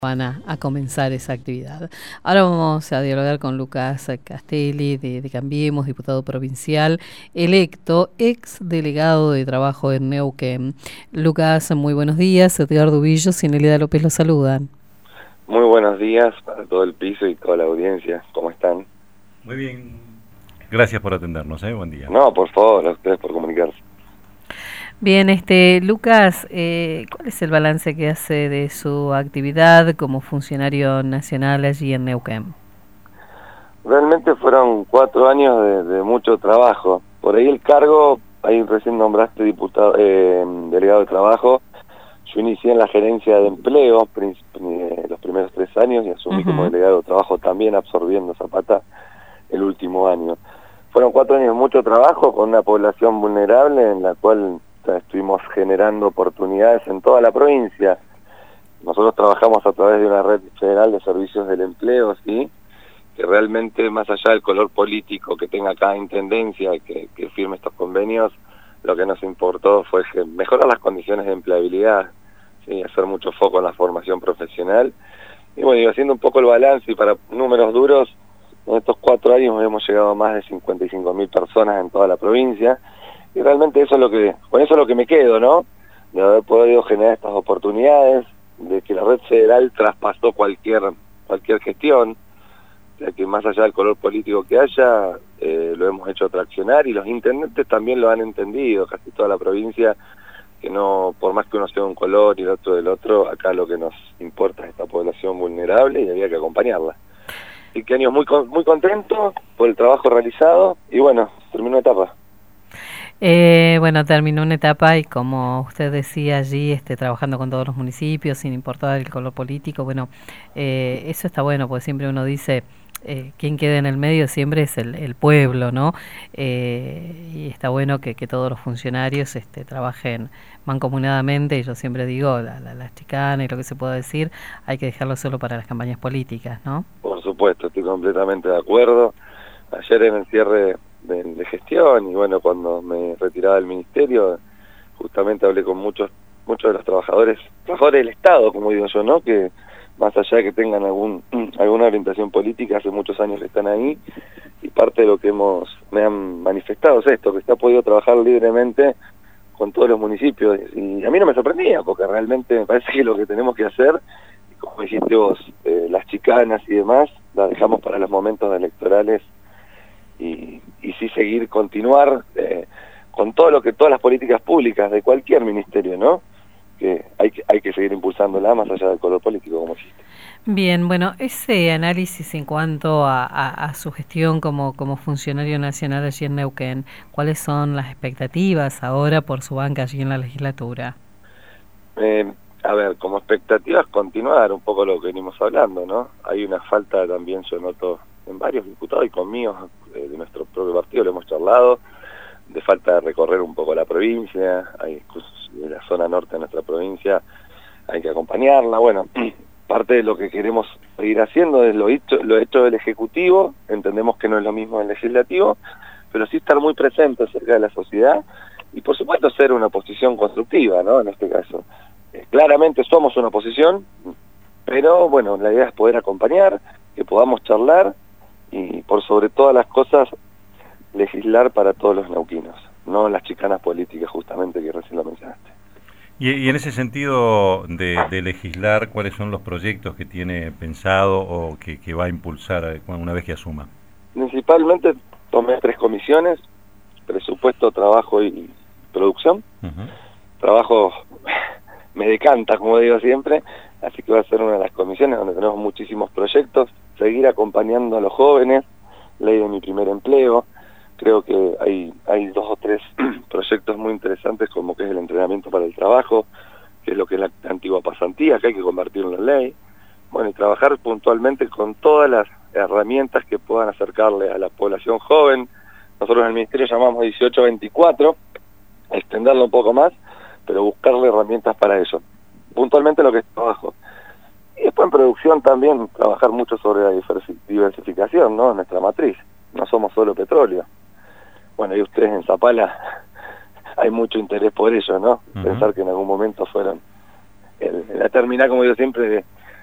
van a comenzar esa actividad. Ahora vamos a dialogar con Lucas Castelli de Cambiemos, diputado provincial electo, ex delegado de trabajo en Neuquén. Lucas, muy buenos días. Edgardo Ubillos y Nelida López los saludan. Muy buenos días para todo el piso y toda la audiencia. ¿Cómo están? Muy bien. Gracias por atendernos, buen día. No, por favor, a ustedes por comunicarse. Bien, Lucas, ¿cuál es el balance que hace de su actividad como funcionario nacional allí en Neuquén? Realmente fueron 4 años de mucho trabajo. Por ahí el cargo, ahí recién nombraste diputado, delegado de trabajo. Yo inicié en la gerencia de empleo los primeros 3 años y asumí como delegado de trabajo también, absorbiendo Zapata el último año. Fueron 4 años de mucho trabajo con una población vulnerable en la cual estuvimos generando oportunidades en toda la provincia. Nosotros trabajamos a través de una red federal de servicios del empleo, ¿sí? Que realmente, más allá del color político que tenga cada intendencia que firme estos convenios, lo que nos importó fue mejorar las condiciones de empleabilidad, ¿sí? Hacer mucho foco en la formación profesional. Y bueno, y haciendo un poco el balance y para números duros, en estos 4 años hemos llegado a más de 55.000 personas en toda la provincia. Y realmente eso es con eso es lo que me quedo, ¿no? De haber podido generar estas oportunidades, de que la red federal traspasó cualquier gestión, de que más allá del color político que haya, lo hemos hecho traccionar y los intendentes también lo han entendido, casi toda la provincia, que no, por más que uno sea un color y el otro del otro, acá lo que nos importa es esta población vulnerable y había que acompañarla. Y que años muy contento por el trabajo realizado y bueno, terminó etapa. Bueno, terminó una etapa y como usted decía allí, trabajando con todos los municipios, sin importar el color político, bueno, eso está bueno, porque siempre uno dice, quien queda en el medio siempre es el pueblo, ¿no? Y está bueno que todos los funcionarios trabajen mancomunadamente, y yo siempre digo, las chicanas y lo que se pueda decir, hay que dejarlo solo para las campañas políticas, ¿no? Por supuesto, estoy completamente de acuerdo. Ayer en el cierre de gestión y bueno, cuando me retiraba del ministerio, justamente hablé con muchos de los trabajadores del Estado, como digo yo, ¿no? Que más allá de que tengan alguna orientación política, hace muchos años que están ahí, y parte de lo que me han manifestado es esto, que se ha podido trabajar libremente con todos los municipios, y a mí no me sorprendía, porque realmente me parece que lo que tenemos que hacer, como dijiste vos, las chicanas y demás, las dejamos para los momentos electorales, y sí continuar con todas las políticas públicas de cualquier ministerio, ¿no? Que hay que seguir impulsándola más allá del color político, como dijiste. Bien, bueno, ese análisis en cuanto a su gestión como funcionario nacional allí en Neuquén, ¿cuáles son las expectativas ahora por su banca allí en la legislatura? A ver, como expectativas continuar un poco lo que venimos hablando, ¿no? Hay una falta también, yo noto, en varios diputados y conmigo, de nuestro propio partido, lo hemos charlado, de falta de recorrer un poco la provincia, hay incluso de la zona norte de nuestra provincia, hay que acompañarla. Bueno, parte de lo que queremos seguir haciendo es lo hecho del Ejecutivo, entendemos que no es lo mismo del Legislativo, pero sí estar muy presente cerca de la sociedad y por supuesto ser una oposición constructiva, ¿no? En este caso. Claramente somos una oposición, pero bueno, la idea es poder acompañar, que podamos charlar y por sobre todas las cosas legislar para todos los neuquinos, no las chicanas políticas justamente que recién lo mencionaste. Y en ese sentido de legislar, ¿cuáles son los proyectos que tiene pensado o que va a impulsar una vez que asuma? Principalmente tomé 3 comisiones: presupuesto, trabajo y producción. Trabajo me decanta, como digo siempre, así que va a ser una de las comisiones donde tenemos muchísimos proyectos, seguir acompañando a los jóvenes, ley de mi primer empleo. Creo que hay 2 o 3 proyectos muy interesantes, como que es el entrenamiento para el trabajo, que es lo que es la antigua pasantía, que hay que convertirlo en ley. Bueno, y trabajar puntualmente con todas las herramientas que puedan acercarle a la población joven. Nosotros en el Ministerio llamamos 18-24, extenderlo un poco más, pero buscarle herramientas para eso. Puntualmente lo que es trabajo. Y después en producción también trabajar mucho sobre la diversificación, ¿no? Nuestra matriz. No somos solo petróleo. Bueno, y ustedes en Zapala hay mucho interés por ello, ¿no? Pensar que en algún momento fueron la terminal, como digo siempre,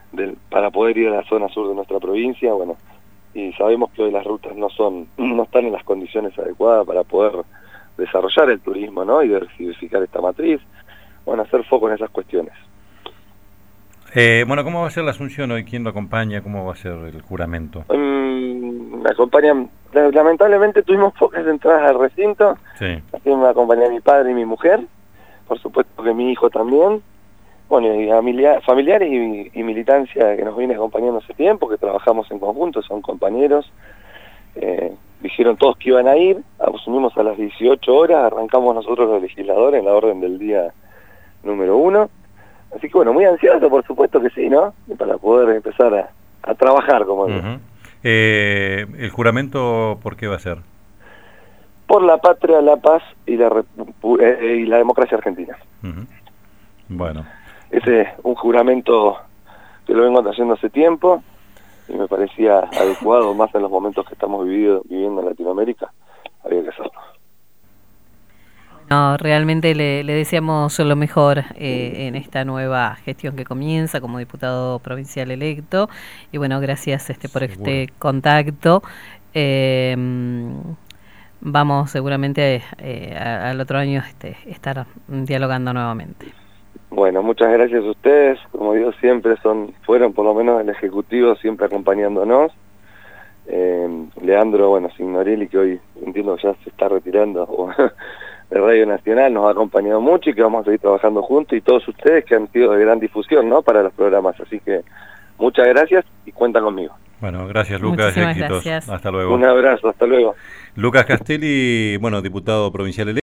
para poder ir a la zona sur de nuestra provincia, bueno, y sabemos que hoy las rutas no están en las condiciones adecuadas para poder desarrollar el turismo, ¿no? Y diversificar esta matriz, bueno, hacer foco en esas cuestiones. Bueno, ¿cómo va a ser la asunción hoy? ¿Quién lo acompaña? ¿Cómo va a ser el juramento? Me acompañan, lamentablemente tuvimos pocas entradas al recinto, Sí. así me acompañan mi padre y mi mujer, por supuesto que mi hijo también, bueno, y familiares y militancia que nos viene acompañando hace tiempo, que trabajamos en conjunto, son compañeros, dijeron todos que iban a ir, asumimos a las 18 horas, arrancamos nosotros los legisladores en la orden del día número 1, así que bueno, muy ansioso, por supuesto que sí, ¿no? Para poder empezar a trabajar, como digo. ¿El juramento por qué va a ser? Por la patria, la paz y la democracia argentina. Bueno. Ese es un juramento que lo vengo haciendo hace tiempo y me parecía adecuado, más en los momentos que estamos viviendo en Latinoamérica, había que hacerlo. No, realmente le deseamos lo mejor en esta nueva gestión que comienza como diputado provincial electo y bueno, gracias por este contacto. Vamos seguramente al otro año estar dialogando nuevamente. Bueno, muchas gracias a ustedes, como digo, siempre fueron por lo menos el Ejecutivo siempre acompañándonos. Leandro, bueno, Signorelli, que hoy entiendo que ya se está retirando de Radio Nacional, nos ha acompañado mucho y que vamos a seguir trabajando juntos, y todos ustedes que han sido de gran difusión, ¿no?, para los programas, así que muchas gracias y cuentan conmigo. Bueno, gracias Lucas, éxitos. Gracias. Hasta luego. Un abrazo, hasta luego. Lucas Castelli, bueno, diputado provincial electo.